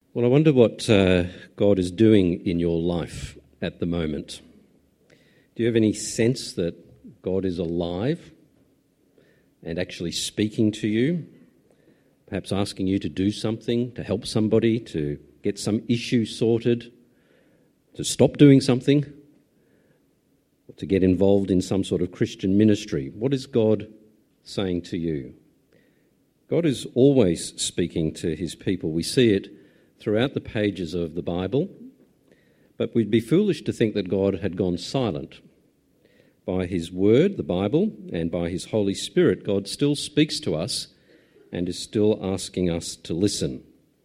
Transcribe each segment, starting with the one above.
Well, I wonder what God is doing in your life at the moment. Do you have any sense that God is alive and actually speaking to you? Perhaps asking you to do something, to help somebody, to get some issue sorted, to stop doing something, or to get involved in some sort of Christian ministry. What is God saying to you? God is always speaking to his people. We see it throughout the pages of the Bible, but we'd be foolish to think that God had gone silent. By his word, the Bible, and by his Holy Spirit, God still speaks to us and is still asking us to listen.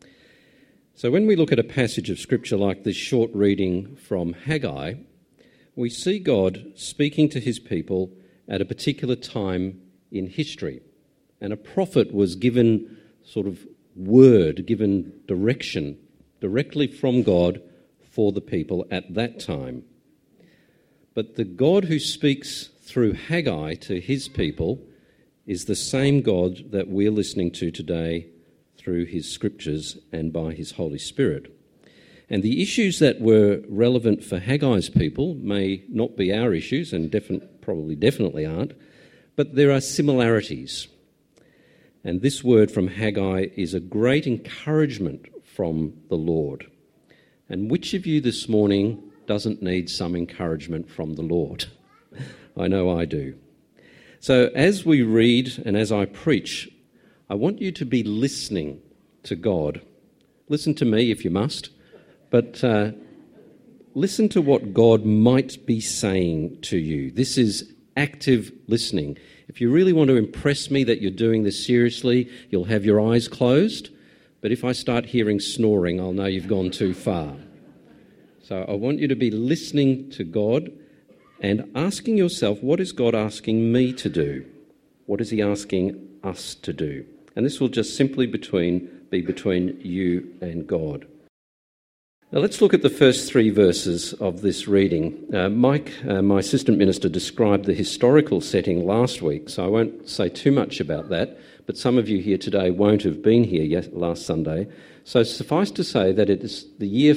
So when we look at a passage of Scripture like this short reading from Haggai, we see God speaking to his people at a particular time in history. And a prophet was given sort of word, given direction directly from God for the people at that time. But the God who speaks through Haggai to his people is the same God that we're listening to today through his scriptures and by his Holy Spirit. And the issues that were relevant for Haggai's people may not be our issues, and definitely aren't, but there are similarities. And this word from Haggai is a great encouragement from the Lord. And which of you this morning doesn't need some encouragement from the Lord? I know I do. So as we read and as I preach, I want you to be listening to God. Listen to me if you must, but listen to what God might be saying to you. This is active listening. If you really want to impress me that you're doing this seriously, you'll have your eyes closed. But if I start hearing snoring, I'll know you've gone too far. So I want you to be listening to God and asking yourself, what is God asking me to do? What is he asking us to do? And this will just simply be between you and God. Now let's look at the first three verses of this reading. Mike, my assistant minister, described the historical setting last week, so I won't say too much about that, but some of you here today won't have been here last Sunday. So suffice to say that it is the year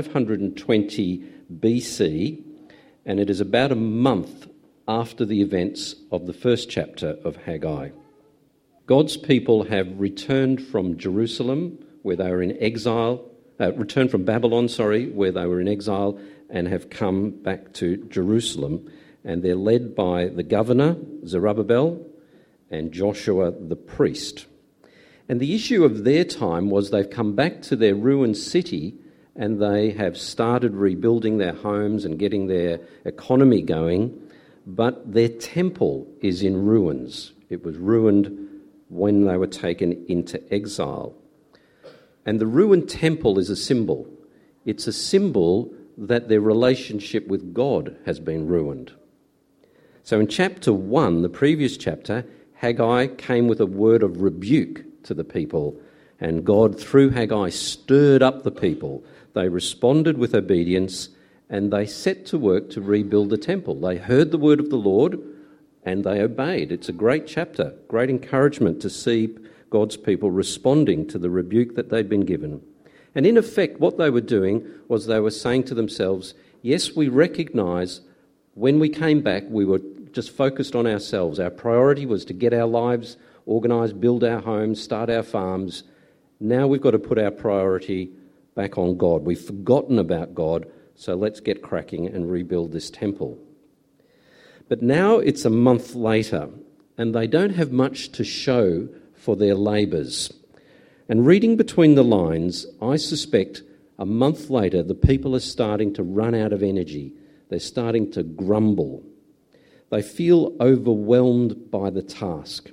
520 BC, and it is about a month after the events of the first chapter of Haggai. God's people have returned from Jerusalem, where they were in exile, returned from Babylon, where they were in exile, and have come back to Jerusalem. And they're led by the governor, Zerubbabel, and Joshua the priest. And the issue of their time was they've come back to their ruined city and they have started rebuilding their homes and getting their economy going, but their temple is in ruins. It was ruined when they were taken into exile. And the ruined temple is a symbol. It's a symbol that their relationship with God has been ruined. So in chapter 1, the previous chapter, Haggai came with a word of rebuke to the people, and God, through Haggai, stirred up the people. They responded with obedience, and they set to work to rebuild the temple. They heard the word of the Lord, and they obeyed. It's a great chapter, great encouragement to see God's people responding to the rebuke that they'd been given. And in effect, what they were doing was they were saying to themselves, yes, we recognise when we came back, we were just focused on ourselves. Our priority was to get our lives organised, build our homes, start our farms. Now we've got to put our priority back on God. We've forgotten about God, so let's get cracking and rebuild this temple. But now it's a month later, and they don't have much to show for their labours. And reading between the lines, I suspect a month later the people are starting to run out of energy. They're starting to grumble. They feel overwhelmed by the task.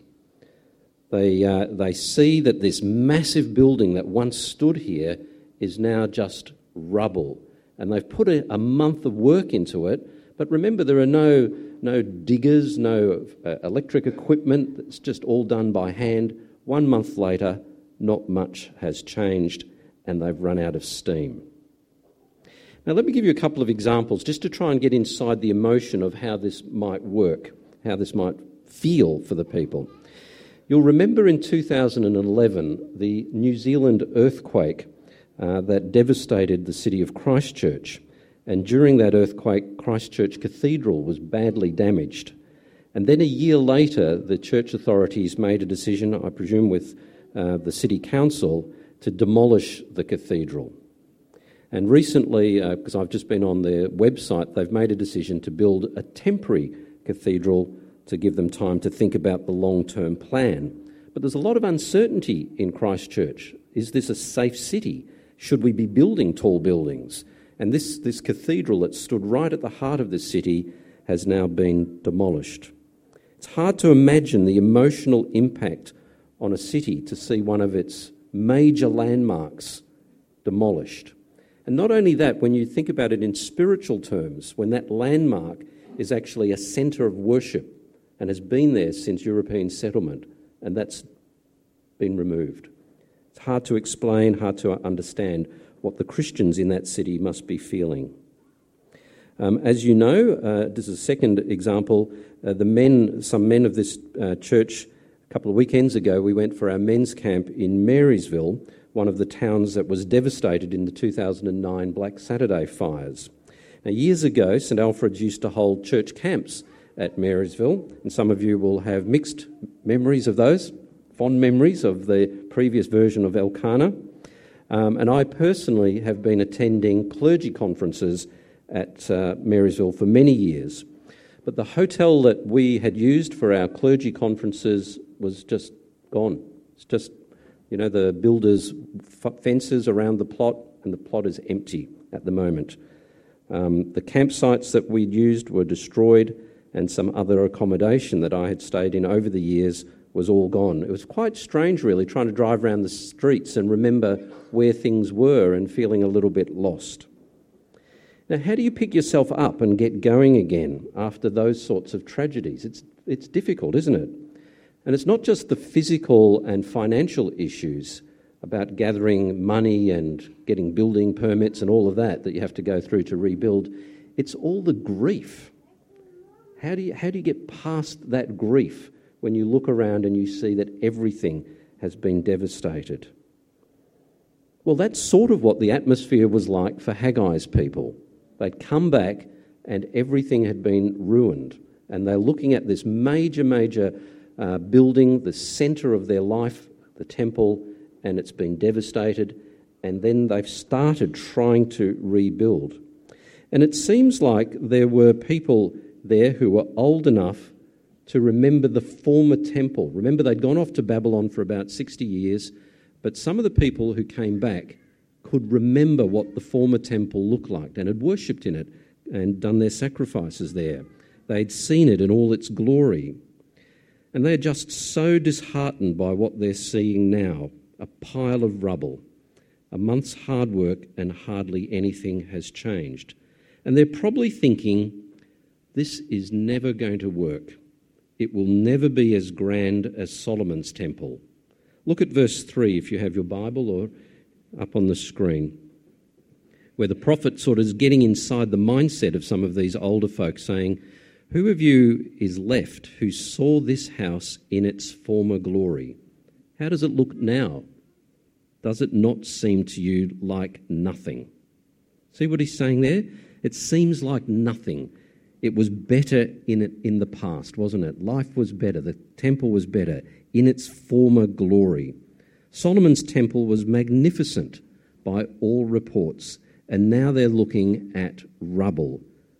They see that this massive building that once stood here is now just rubble. And they've put a month of work into it. But remember, there are no diggers, no electric equipment. It's just all done by hand. 1 month later, not much has changed, and they've run out of steam. Now, let me give you a couple of examples just to try and get inside the emotion of how this might work, how this might feel for the people. You'll remember in 2011, the New Zealand earthquake that devastated the city of Christchurch. And during that earthquake, Christchurch Cathedral was badly damaged. And then a year later, the church authorities made a decision, I presume with the city council, to demolish the cathedral. And recently, because I've just been on their website, they've made a decision to build a temporary cathedral to give them time to think about the long-term plan. But there's a lot of uncertainty in Christchurch. Is this a safe city? Should we be building tall buildings? And this cathedral that stood right at the heart of the city has now been demolished. It's hard to imagine the emotional impact on a city to see one of its major landmarks demolished. And not only that, when you think about it in spiritual terms, when that landmark is actually a centre of worship and has been there since European settlement, and that's been removed. It's hard to explain, hard to understand what the Christians in that city must be feeling. As you know, this is a second example, some men of this church, a couple of weekends ago, we went for our men's camp in Marysville, one of the towns that was devastated in the 2009 Black Saturday fires. Now, years ago, St Alfred's used to hold church camps at Marysville, and some of you will have mixed memories of those, fond memories of the previous version of Elkanah. And I personally have been attending clergy conferences at Marysville for many years. But the hotel that we had used for our clergy conferences was just gone. It's just, the builders' fences around the plot, and the plot is empty at the moment. The campsites that we'd used were destroyed, and some other accommodation that I had stayed in over the years was all gone. It was quite strange, really, trying to drive around the streets and remember where things were and feeling a little bit lost. Now, how do you pick yourself up and get going again after those sorts of tragedies? It's difficult, isn't it? And it's not just the physical and financial issues about gathering money and getting building permits and all of that you have to go through to rebuild. It's all the grief. How do you get past that grief when you look around and you see that everything has been devastated? Well, that's sort of what the atmosphere was like for Haggai's people. They'd come back and everything had been ruined. And they're looking at this major building, the centre of their life, the temple, and it's been devastated. And then they've started trying to rebuild. And it seems like there were people there who were old enough to remember the former temple. Remember, they'd gone off to Babylon for about 60 years, but some of the people who came back could remember what the former temple looked like and had worshipped in it and done their sacrifices there. They'd seen it in all its glory. And they're just so disheartened by what they're seeing now, a pile of rubble. A month's hard work and hardly anything has changed. And they're probably thinking, this is never going to work. It will never be as grand as Solomon's temple. Look at verse 3 if you have your Bible, or up on the screen, where the prophet sort of is getting inside the mindset of some of these older folk, saying, who of you is left who saw this house in its former glory? How does it look now? Does it not seem to you like nothing? See what he's saying there? It seems like nothing. It was better in the past, wasn't it? Life was better. The temple was better in its former glory. Solomon's temple was magnificent by all reports, and now they're looking at rubble.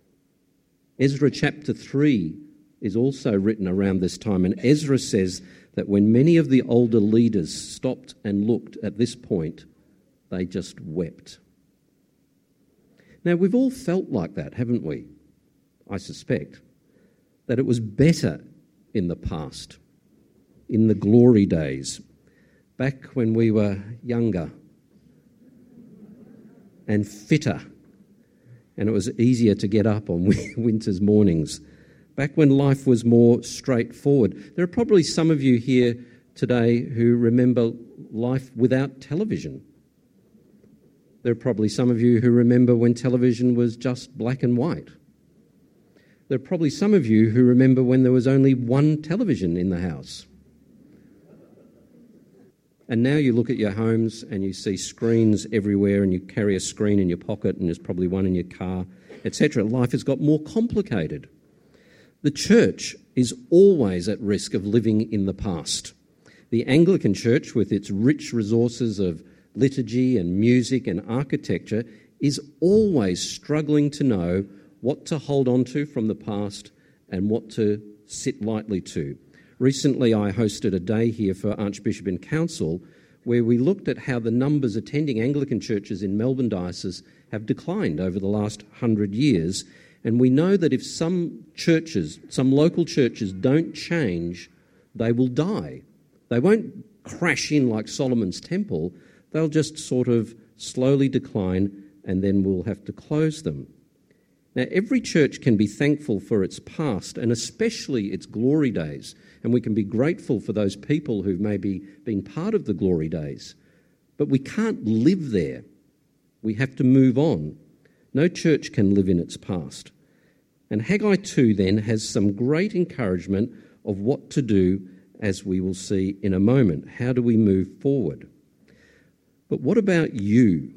Ezra chapter 3 is also written around this time, and Ezra says that when many of the older leaders stopped and looked at this point, they just wept. Now, we've all felt like that, haven't we? I suspect that it was better in the past, in the glory days, back when we were younger and fitter, and it was easier to get up on winter's mornings, back when life was more straightforward. There are probably some of you here today who remember life without television. There are probably some of you who remember when television was just black and white. There are probably some of you who remember when there was only one television in the house. And now you look at your homes and you see screens everywhere, and you carry a screen in your pocket, and there's probably one in your car, etc. Life has got more complicated. The church is always at risk of living in the past. The Anglican Church, with its rich resources of liturgy and music and architecture, is always struggling to know what to hold on to from the past and what to sit lightly to. Recently, I hosted a day here for Archbishop and Council where we looked at how the numbers attending Anglican churches in Melbourne Diocese have declined over the last 100 years. And we know that if some churches, some local churches don't change, they will die. They won't crash in like Solomon's Temple. They'll just sort of slowly decline, and then we'll have to close them. Now, every church can be thankful for its past, and especially its glory days, and we can be grateful for those people who've maybe been part of the glory days. But we can't live there. We have to move on. No church can live in its past. And Haggai 2 then has some great encouragement of what to do, as we will see in a moment. How do we move forward? But what about you?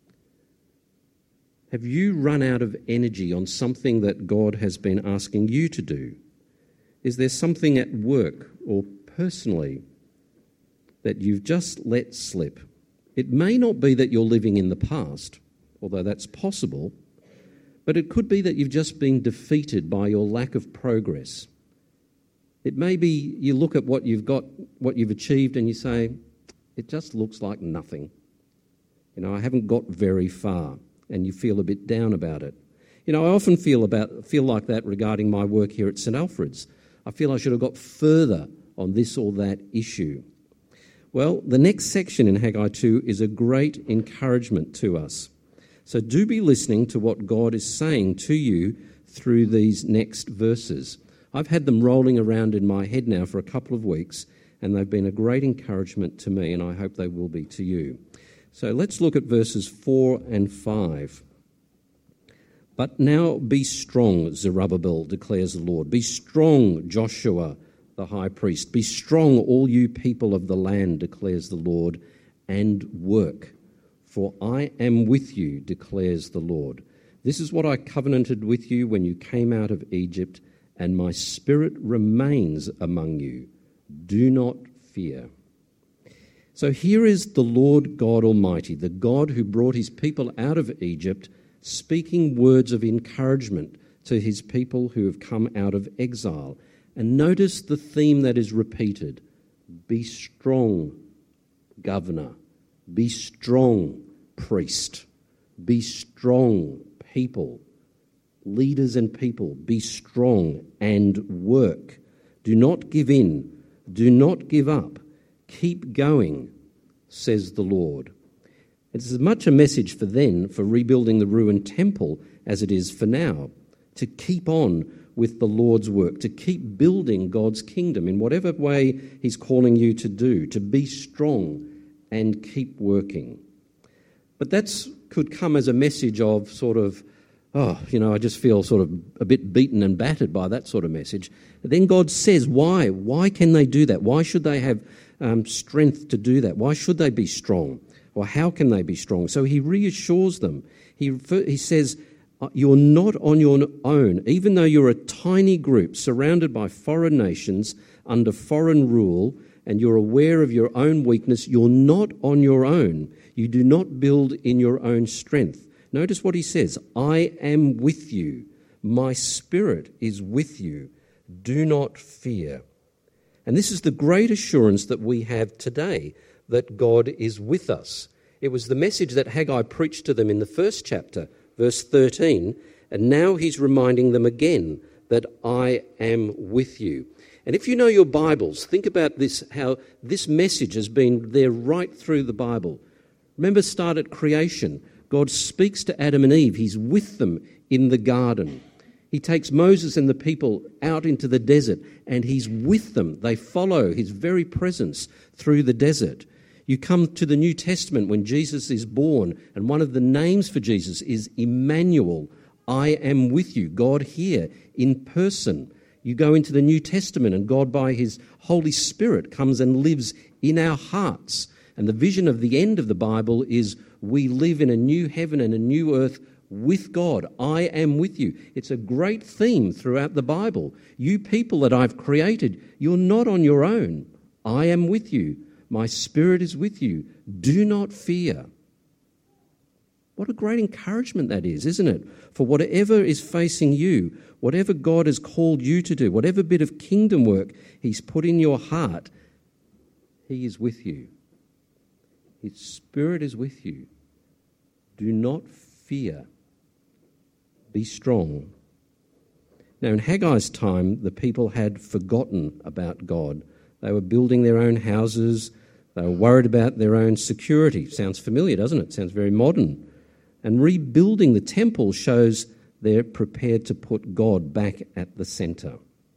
Have you run out of energy on something that God has been asking you to do? Is there something at work or personally that you've just let slip? It may not be that you're living in the past, although that's possible, but it could be that you've just been defeated by your lack of progress. It may be you look at what you've got, what you've achieved, and you say, it just looks like nothing. I haven't got very far. And you feel a bit down about it. I often feel like that regarding my work here at St Alfred's. I feel I should have got further on this or that issue. Well, the next section in Haggai 2 is a great encouragement to us. So do be listening to what God is saying to you through these next verses. I've had them rolling around in my head now for a couple of weeks, and they've been a great encouragement to me, and I hope they will be to you. So let's look at verses 4 and 5. But now be strong, Zerubbabel, declares the Lord. Be strong, Joshua, the high priest. Be strong, all you people of the land, declares the Lord, and work. For I am with you, declares the Lord. This is what I covenanted with you when you came out of Egypt, and my spirit remains among you. Do not fear. So here is the Lord God Almighty, the God who brought his people out of Egypt, speaking words of encouragement to his people who have come out of exile. And notice the theme that is repeated. Be strong, governor. Be strong, priest. Be strong, people. Leaders and people, be strong and work. Do not give in. Do not give up. Keep going, says the Lord. It's as much a message for then, for rebuilding the ruined temple, as it is for now, to keep on with the Lord's work, to keep building God's kingdom in whatever way he's calling you to do, to be strong and keep working. But that could come as a message of sort of, I just feel sort of a bit beaten and battered by that sort of message. But then God says, why? Why can they do that? Why should they have strength to do that? Why should they be strong? Or how can they be strong? So he reassures them. He says, you're not on your own. Even though you're a tiny group surrounded by foreign nations under foreign rule, and you're aware of your own weakness, you're not on your own. You do not build in your own strength. Notice what he says, I am with you. My spirit is with you. Do not fear. And this is the great assurance that we have today, that God is with us. It was the message that Haggai preached to them in the first chapter, verse 13, and now he's reminding them again that I am with you. And if you know your Bibles, think about this, how this message has been there right through the Bible. Remember, start at creation. God speaks to Adam and Eve. He's with them in the garden. He takes Moses and the people out into the desert, and he's with them. They follow his very presence through the desert. You come to the New Testament when Jesus is born, and one of the names for Jesus is Emmanuel. I am with you, God here in person. You go into the New Testament and God by his Holy Spirit comes and lives in our hearts. And the vision of the end of the Bible is we live in a new heaven and a new earth with God. I am with you. It's a great theme throughout the Bible. You people that I've created, you're not on your own. I am with you. My Spirit is with you. Do not fear. What a great encouragement that is, isn't it? For whatever is facing you, whatever God has called you to do, whatever bit of kingdom work he's put in your heart, he is with you. His Spirit is with you. Do not fear. Be strong. Now, in Haggai's time, the people had forgotten about God. They were building their own houses. They were worried about their own security. Sounds familiar, doesn't it? Sounds very modern. And rebuilding the temple shows they're prepared to put God back at the centre.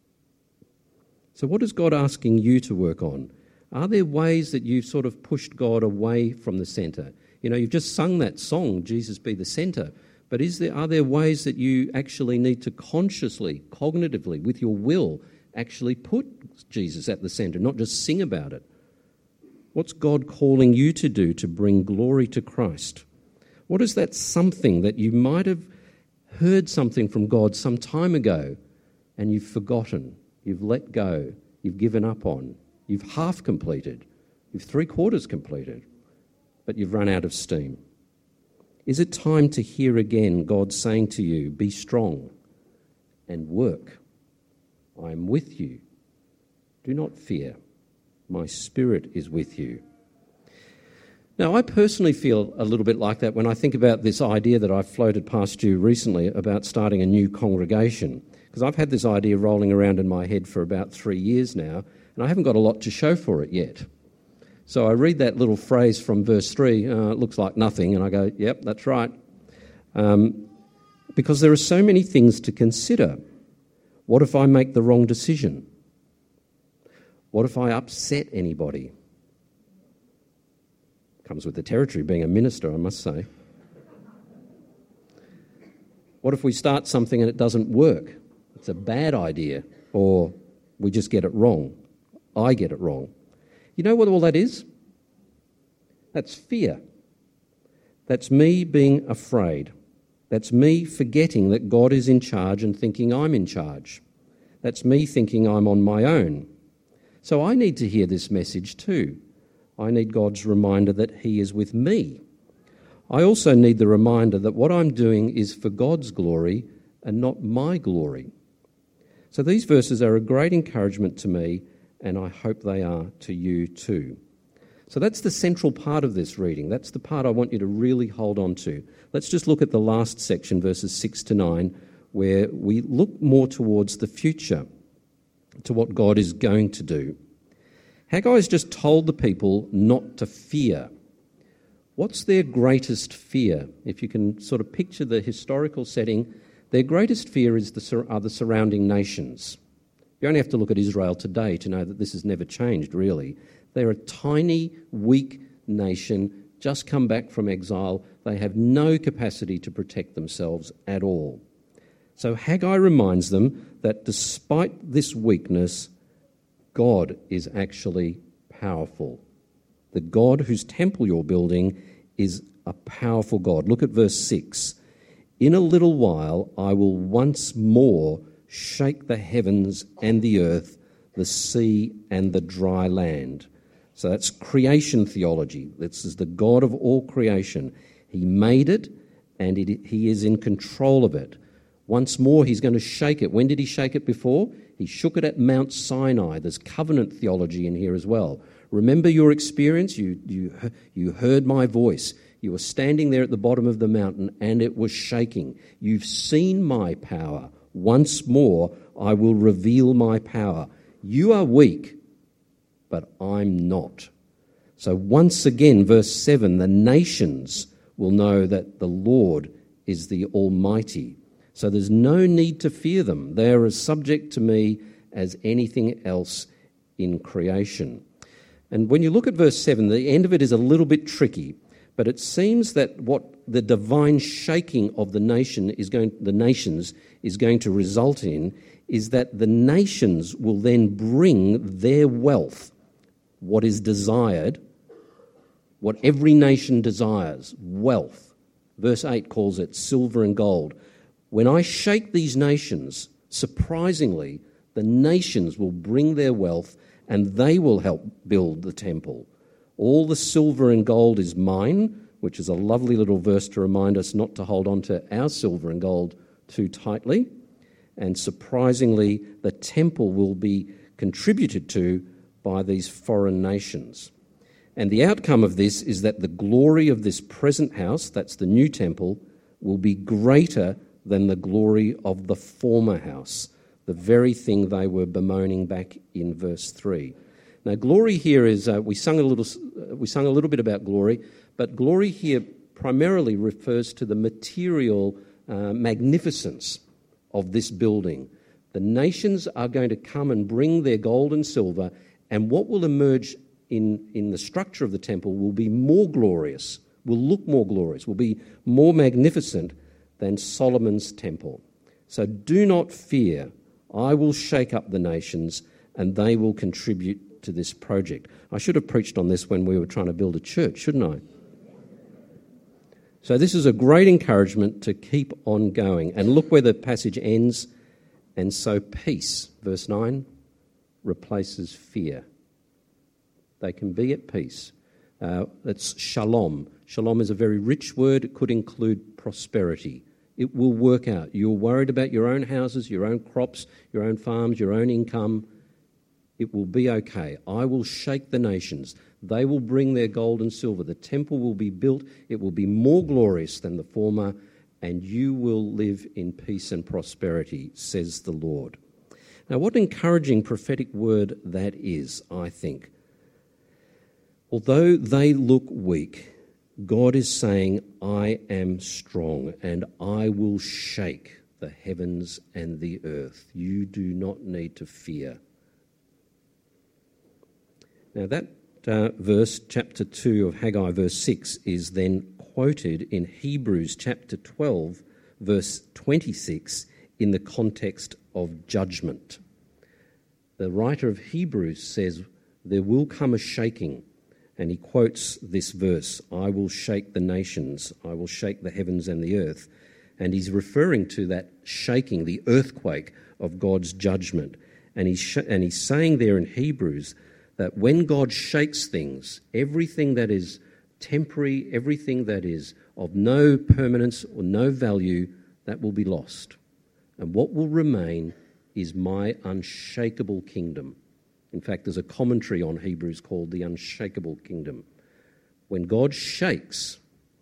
So what is God asking you to work on? Are there ways that you've sort of pushed God away from the centre? You know, you've just sung that song, Jesus Be the Centre. But are there ways that you actually need to consciously, cognitively, with your will, actually put Jesus at the centre, not just sing about it? What's God calling you to do to bring glory to Christ? What is that something that you might have heard something from God some time ago and you've forgotten, you've let go, you've given up on, you've half completed, you've 3/4 completed, but you've run out of steam? Is it time to hear again God saying to you, be strong and work? I am with you. Do not fear. My Spirit is with you. Now, I personally feel a little bit like that when I think about this idea that I've floated past you recently about starting a new congregation, because I've had this idea rolling around in my head for about 3 years now, and I haven't got a lot to show for it yet. So I read that little phrase from verse 3, it looks like nothing, and I go, yep, that's right. Because there are so many things to consider. What if I make the wrong decision? What if I upset anybody? Comes with the territory, being a minister, I must say. What if we start something and it doesn't work? It's a bad idea, or we just get it wrong. I get it wrong. You know what all that is? That's fear. That's me being afraid. That's me forgetting that God is in charge and thinking I'm in charge. That's me thinking I'm on my own. So I need to hear this message too. I need God's reminder that he is with me. I also need the reminder that what I'm doing is for God's glory and not my glory. So these verses are a great encouragement to me, and I hope they are to you too. So that's the central part of this reading. That's the part I want you to really hold on to. Let's just look at the last section, verses 6 to 9, where we look more towards the future, to what God is going to do. Haggai has just told the people not to fear. What's their greatest fear? If you can sort of picture the historical setting, their greatest fear are the surrounding nations. You only have to look at Israel today to know that this has never changed, really. They're a tiny, weak nation, just come back from exile. They have no capacity to protect themselves at all. So Haggai reminds them that despite this weakness, God is actually powerful. The God whose temple you're building is a powerful God. Look at verse 6. In a little while I will once more shake the heavens and the earth, the sea and the dry land. So that's creation theology. This is the God of all creation. He made it, and he is in control of it. Once more, he's going to shake it. When did he shake it before? He shook it at Mount Sinai. There's covenant theology in here as well. Remember your experience? You heard my voice. You were standing there at the bottom of the mountain, and it was shaking. You've seen my power. Once more, I will reveal my power. You are weak, but I'm not. So once again, verse 7, the nations will know that the Lord is the Almighty. So there's no need to fear them. They are as subject to me as anything else in creation. And when you look at verse 7, the end of it is a little bit tricky, But it seems that what the divine shaking of the nations is going to result in is that the nations will then bring their wealth, what is desired, what every nation desires, wealth. Verse 8 calls it silver and gold. When I shake these nations, surprisingly, the nations will bring their wealth and they will help build the temple. All the silver and gold is mine, which is a lovely little verse to remind us not to hold on to our silver and gold too tightly. And surprisingly, the temple will be contributed to by these foreign nations. And the outcome of this is that the glory of this present house, that's the new temple, will be greater than the glory of the former house, the very thing they were bemoaning back in verse 3. Now, glory here is, we sung a little bit about glory, but glory here primarily refers to the material magnificence of this building. The nations are going to come and bring their gold and silver, and what will emerge in the structure of the temple will be more glorious, will look more glorious, will be more magnificent than Solomon's temple. So do not fear. I will shake up the nations and they will contribute to this project. I should have preached on this when we were trying to build a church, shouldn't I? So this is a great encouragement to keep on going. And look where the passage ends. And so peace, verse 9, replaces fear. They can be at peace. That's shalom. Shalom is a very rich word. It could include prosperity. It will work out. You're worried about your own houses, your own crops, your own farms, your own income. It will be okay. I will shake the nations. They will bring their gold and silver. The temple will be built. It will be more glorious than the former, and you will live in peace and prosperity, says the Lord. Now, what an encouraging prophetic word that is, I think. Although they look weak, God is saying, I am strong and I will shake the heavens and the earth. You do not need to fear. Now that verse, chapter 2 of Haggai, verse 6, is then quoted in Hebrews chapter 12, verse 26, in the context of judgment. The writer of Hebrews says, there will come a shaking. And he quotes this verse, I will shake the nations, I will shake the heavens and the earth. And he's referring to that shaking, the earthquake of God's judgment. And he's saying there in Hebrews that when God shakes things, everything that is temporary, everything that is of no permanence or no value, that will be lost. And what will remain is my unshakable kingdom. In fact, there's a commentary on Hebrews called The Unshakable Kingdom. When God shakes,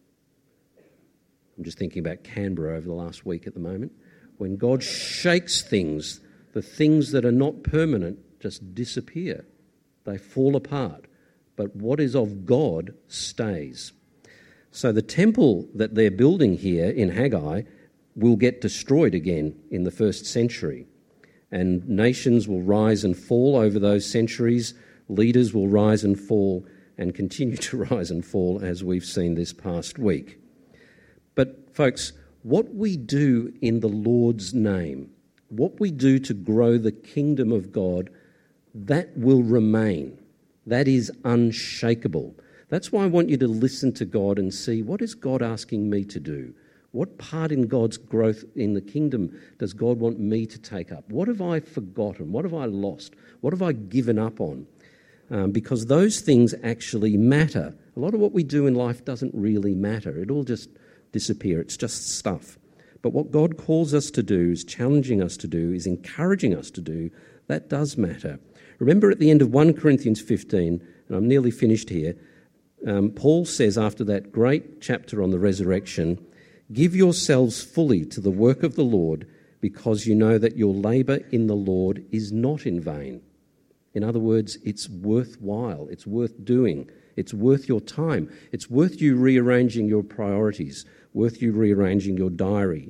I'm just thinking about Canberra over the last week at the moment, when God shakes things, the things that are not permanent just disappear. They fall apart. But what is of God stays. So the temple that they're building here in Haggai will get destroyed again in the 1st century. And nations will rise and fall over those centuries. Leaders will rise and fall and continue to rise and fall, as we've seen this past week. But, folks, what we do in the Lord's name, what we do to grow the kingdom of God, that will remain. That is unshakable. That's why I want you to listen to God and see, what is God asking me to do? What part in God's growth in the kingdom does God want me to take up? What have I forgotten? What have I lost? What have I given up on? Because those things actually matter. A lot of what we do in life doesn't really matter. It all just disappear. It's just stuff. But what God calls us to do, is challenging us to do, is encouraging us to do, that does matter. Remember at the end of 1 Corinthians 15, and I'm nearly finished here, Paul says after that great chapter on the resurrection, give yourselves fully to the work of the Lord, because you know that your labour in the Lord is not in vain. In other words, it's worthwhile, it's worth doing, it's worth your time, it's worth you rearranging your priorities, worth you rearranging your diary.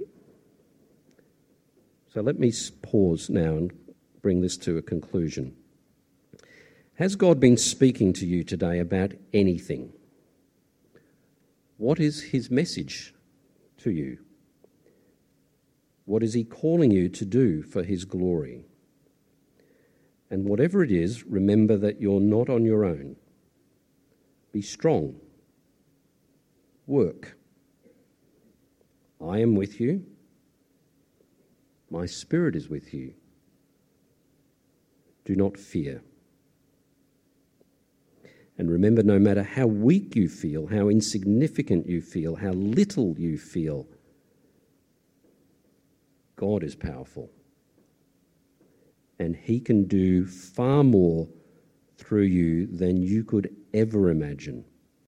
So let me pause now and bring this to a conclusion. Has God been speaking to you today about anything? What is his message to you? What is he calling you to do for his glory? And whatever it is, remember that you're not on your own. Be strong. Work. I am with you. My Spirit is with you. Do not fear. And remember, no matter how weak you feel, how insignificant you feel, how little you feel, God is powerful. And he can do far more through you than you could ever imagine.